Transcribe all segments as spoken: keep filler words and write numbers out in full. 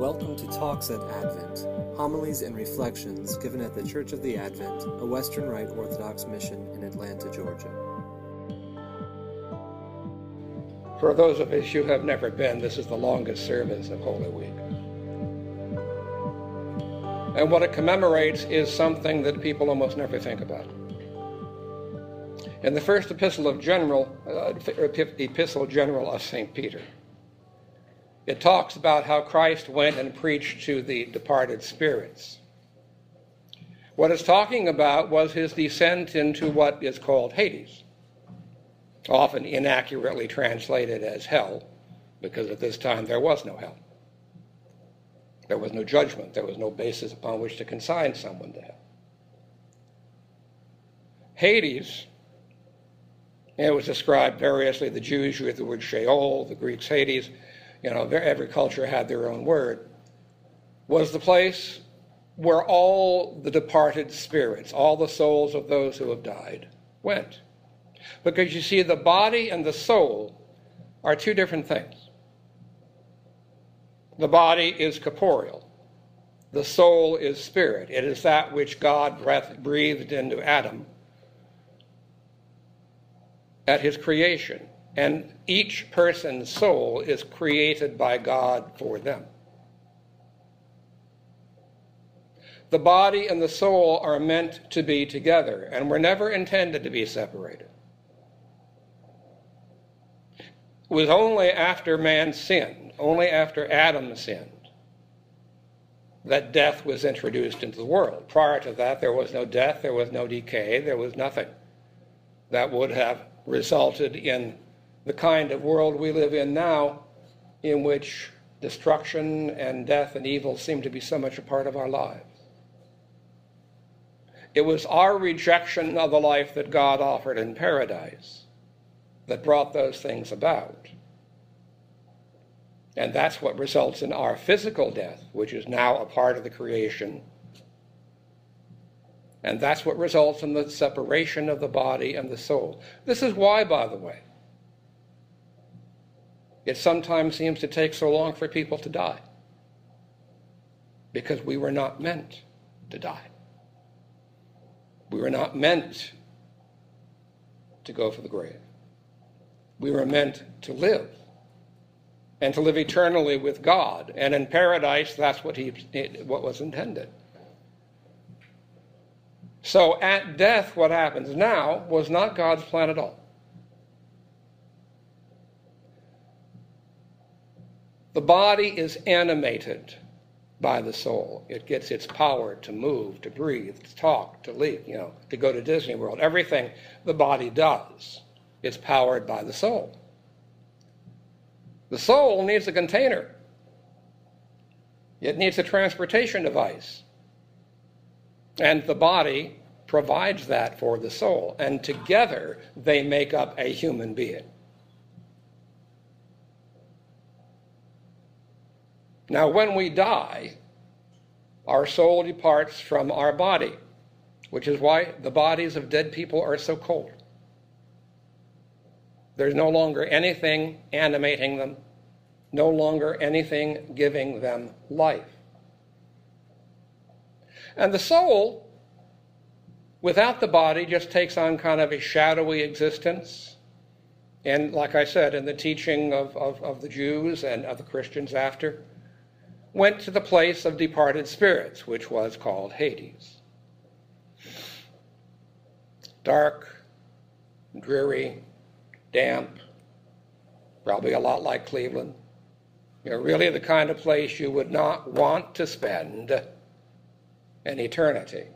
Welcome to Talks at Advent, homilies and reflections given at the Church of the Advent, a Western Rite Orthodox mission in Atlanta, Georgia. For those of us who have never been, this is the longest service of Holy Week. And what it commemorates is something that people almost never think about. In the first epistle of general, uh, epistle general of Saint Peter, it talks about how Christ went and preached to the departed spirits. What it's talking about was his descent into what is called Hades, often inaccurately translated as hell, because at this time there was no hell. There was no judgment. There was no basis upon which to consign someone to hell. Hades, it was described variously. The Jews used the word Sheol, the Greeks Hades. You know, every culture had their own word, was the place where all the departed spirits, all the souls of those who have died, went. Because you see, the body and the soul are two different things. The body is corporeal. The soul is spirit. It is that which God breathed into Adam at his creation. And each person's soul is created by God for them. The body and the soul are meant to be together and were never intended to be separated. It was only after man sinned, only after Adam sinned, that death was introduced into the world. Prior to that, there was no death, there was no decay, there was nothing that would have resulted in the kind of world we live in now, in which destruction and death and evil seem to be so much a part of our lives. It was our rejection of the life that God offered in paradise that brought those things about. And that's what results in our physical death, which is now a part of the creation. And that's what results in the separation of the body and the soul. This is why, by the way, it sometimes seems to take so long for people to die. Because we were not meant to die. We were not meant to go for the grave. We were meant to live. And to live eternally with God. And in paradise, that's what he, what was intended. So at death, what happens now was not God's plan at all. The body is animated by the soul. It gets its power to move, to breathe, to talk, to leave, you know, to go to Disney World. Everything the body does is powered by the soul. The soul needs a container. It needs a transportation device. And the body provides that for the soul. And together they make up a human being. Now, when we die, our soul departs from our body, which is why the bodies of dead people are so cold. There's no longer anything animating them, no longer anything giving them life. And the soul, without the body, just takes on kind of a shadowy existence. And like I said, in the teaching of, of, of the Jews and of the Christians after, went to the place of departed spirits, which was called Hades. Dark, dreary, damp, probably a lot like Cleveland. You know, really the kind of place you would not want to spend an eternity.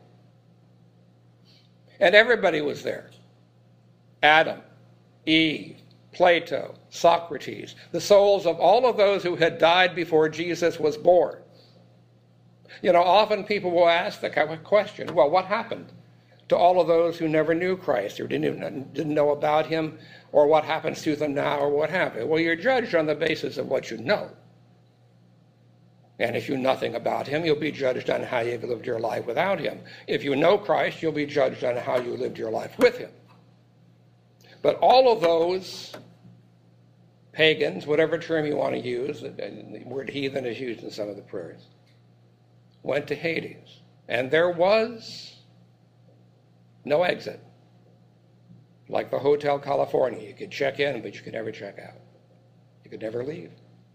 And everybody was there. Adam, Eve, Plato, Socrates, the souls of all of those who had died before Jesus was born. You know, often people will ask the question, well, what happened to all of those who never knew Christ or didn't, didn't know about him, or what happens to them now, or what happened? Well, you're judged on the basis of what you know. And if you know nothing about him, you'll be judged on how you've lived your life without him. If you know Christ, you'll be judged on how you lived your life with him. But all of those pagans, whatever term you want to use, the word heathen is used in some of the prayers, went to Hades. And there was no exit. Like the Hotel California, you could check in, but you could never check out. You could never leave.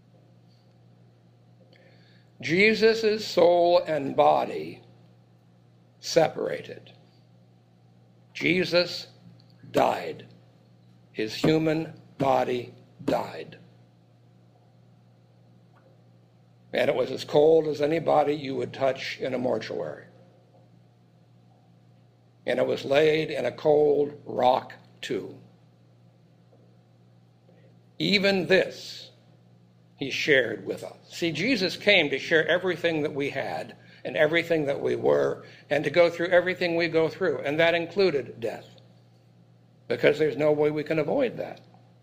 Jesus' soul and body separated. Jesus died. His human body died. And it was as cold as any body you would touch in a mortuary. And it was laid in a cold rock tomb. Even this he shared with us. See, Jesus came to share everything that we had and everything that we were, and to go through everything we go through, and that included death, because there's no way we can avoid that.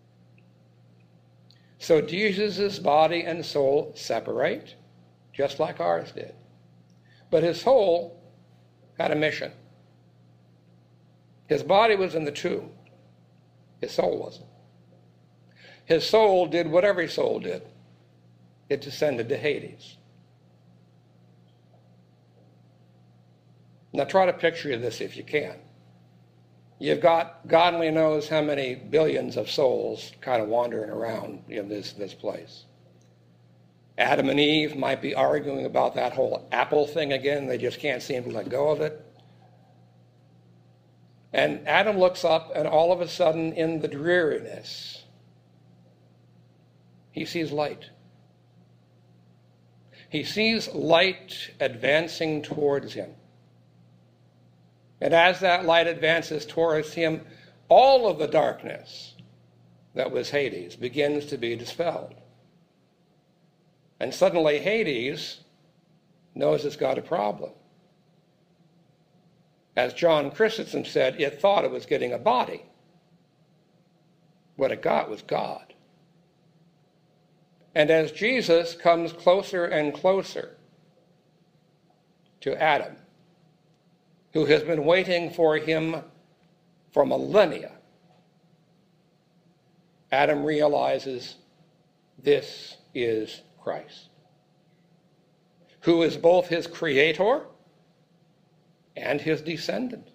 So Jesus' body and soul separate, just like ours did. But his soul had a mission. His body was in the tomb. His soul wasn't. His soul did what every soul did. It descended to Hades. Now try to picture this if you can. You've got God only knows how many billions of souls kind of wandering around in this, this place. Adam and Eve might be arguing about that whole apple thing again. They just can't seem to let go of it. And Adam looks up, and all of a sudden, in the dreariness, he sees light. He sees light advancing towards him. And as that light advances towards him, all of the darkness that was Hades begins to be dispelled. And suddenly Hades knows it's got a problem. As John Christensen said, it thought it was getting a body. What it got was God. And as Jesus comes closer and closer to Adam, who has been waiting for him for millennia, Adam realizes this is Christ, who is both his creator and his descendant.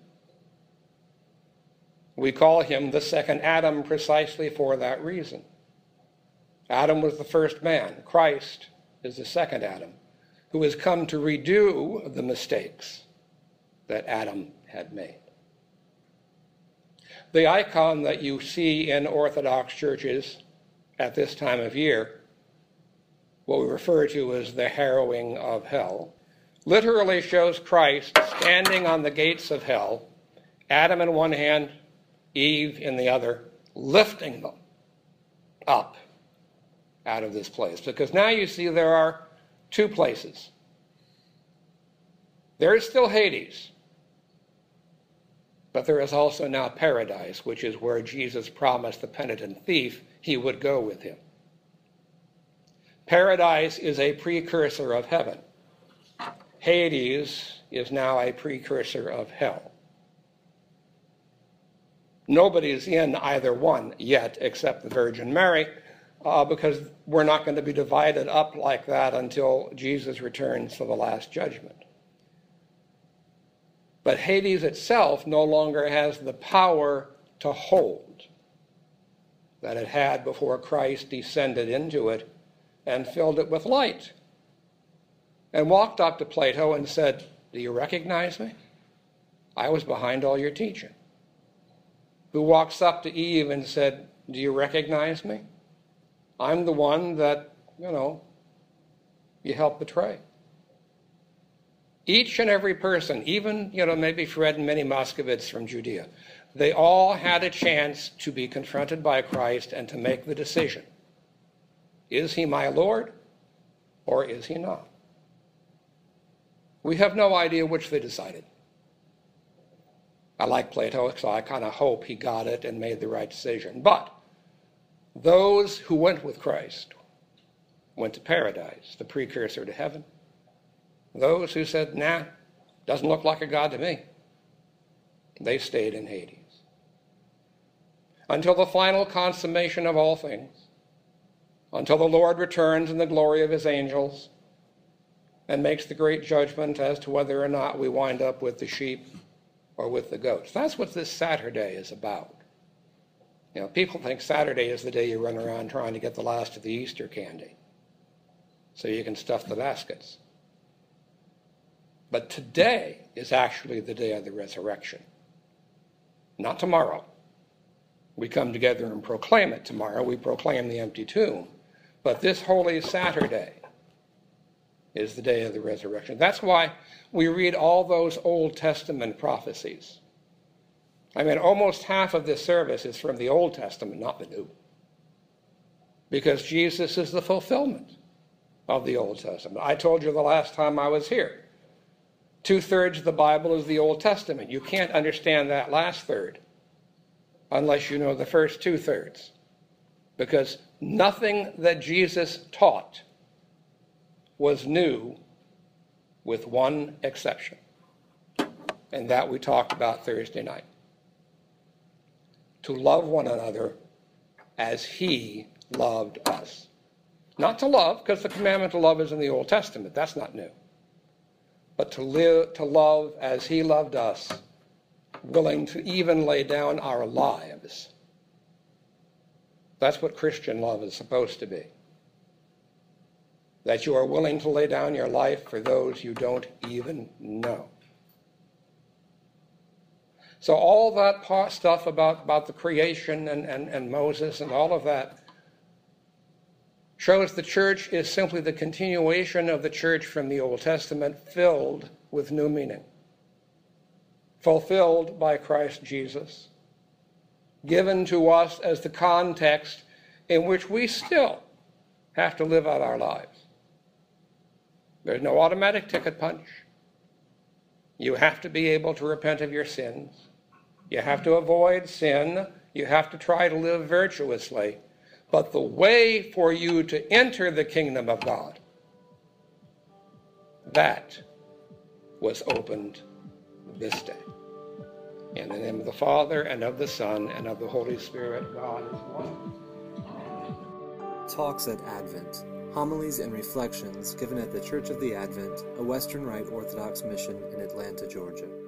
We call him the second Adam precisely for that reason. Adam was the first man. Christ is the second Adam, who has come to redo the mistakes that Adam had made. The icon that you see in Orthodox churches at this time of year, what we refer to as the harrowing of hell, literally shows Christ standing on the gates of hell, Adam in one hand, Eve in the other, lifting them up out of this place. Because now you see there are two places. There is still Hades, but there is also now paradise, which is where Jesus promised the penitent thief he would go with him. Paradise is a precursor of heaven. Hades is now a precursor of hell. Nobody is in either one yet except the Virgin Mary, uh, because we're not going to be divided up like that until Jesus returns for the last judgment. But Hades itself no longer has the power to hold that it had before Christ descended into it and filled it with light, and walked up to Plato and said, "Do you recognize me? I was behind all your teaching." Who walks up to Eve and said, "Do you recognize me? I'm the one that, you know, you helped betray." Each and every person, even, you know, maybe Fred and Minnie Moskovitz from Judea, they all had a chance to be confronted by Christ and to make the decision. Is he my Lord or is he not? We have no idea which they decided. I like Plato, so I kind of hope he got it and made the right decision. But those who went with Christ went to paradise, the precursor to heaven. Those who said, "Nah, doesn't look like a God to me," they stayed in Hades. Until the final consummation of all things, until the Lord returns in the glory of his angels and makes the great judgment as to whether or not we wind up with the sheep or with the goats. That's what this Saturday is about. You know, people think Saturday is the day you run around trying to get the last of the Easter candy so you can stuff the baskets. But today is actually the day of the resurrection, not tomorrow. We come together and proclaim it tomorrow. We proclaim the empty tomb. But this Holy Saturday is the day of the resurrection. That's why we read all those Old Testament prophecies. I mean, almost half of this service is from the Old Testament, not the New. Because Jesus is the fulfillment of the Old Testament. I told you the last time I was here, two-thirds of the Bible is the Old Testament. You can't understand that last third unless you know the first two-thirds. Because nothing that Jesus taught was new, with one exception. And that we talked about Thursday night. To love one another as he loved us. Not to love, because the commandment to love is in the Old Testament. That's not new. But to live, to love as he loved us, willing to even lay down our lives. That's what Christian love is supposed to be. That you are willing to lay down your life for those you don't even know. So all that stuff about, about the creation and, and, and Moses and all of that shows the church is simply the continuation of the church from the Old Testament, filled with new meaning, fulfilled by Christ Jesus, given to us as the context in which we still have to live out our lives. There's no automatic ticket punch. You have to be able to repent of your sins. You have to avoid sin. You have to try to live virtuously. But the way for you to enter the kingdom of God, that was opened this day. In the name of the Father, and of the Son, and of the Holy Spirit, God is one. Talks at Advent. Homilies and reflections given at the Church of the Advent, a Western Rite Orthodox mission in Atlanta, Georgia.